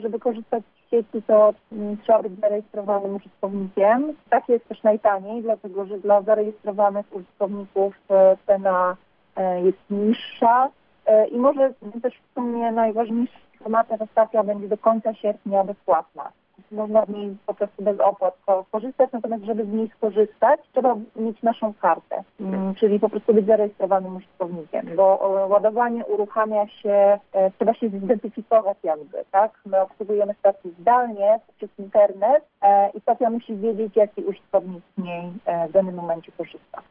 Żeby korzystać z sieci, to trzeba być zarejestrowanym użytkownikiem. Tak jest też najtaniej, dlatego że dla zarejestrowanych użytkowników cena jest niższa. I może też w sumie najważniejsza informacja, że stacja będzie do końca sierpnia bezpłatna. Można w niej po prostu bez opłat korzystać, natomiast żeby z niej skorzystać, trzeba mieć naszą kartę, czyli po prostu być zarejestrowanym użytkownikiem, bo ładowanie uruchamia się, trzeba się zidentyfikować jakby, tak? My obsługujemy stację zdalnie przez internet i stacja musi wiedzieć, jaki użytkownik z niej w danym momencie korzysta.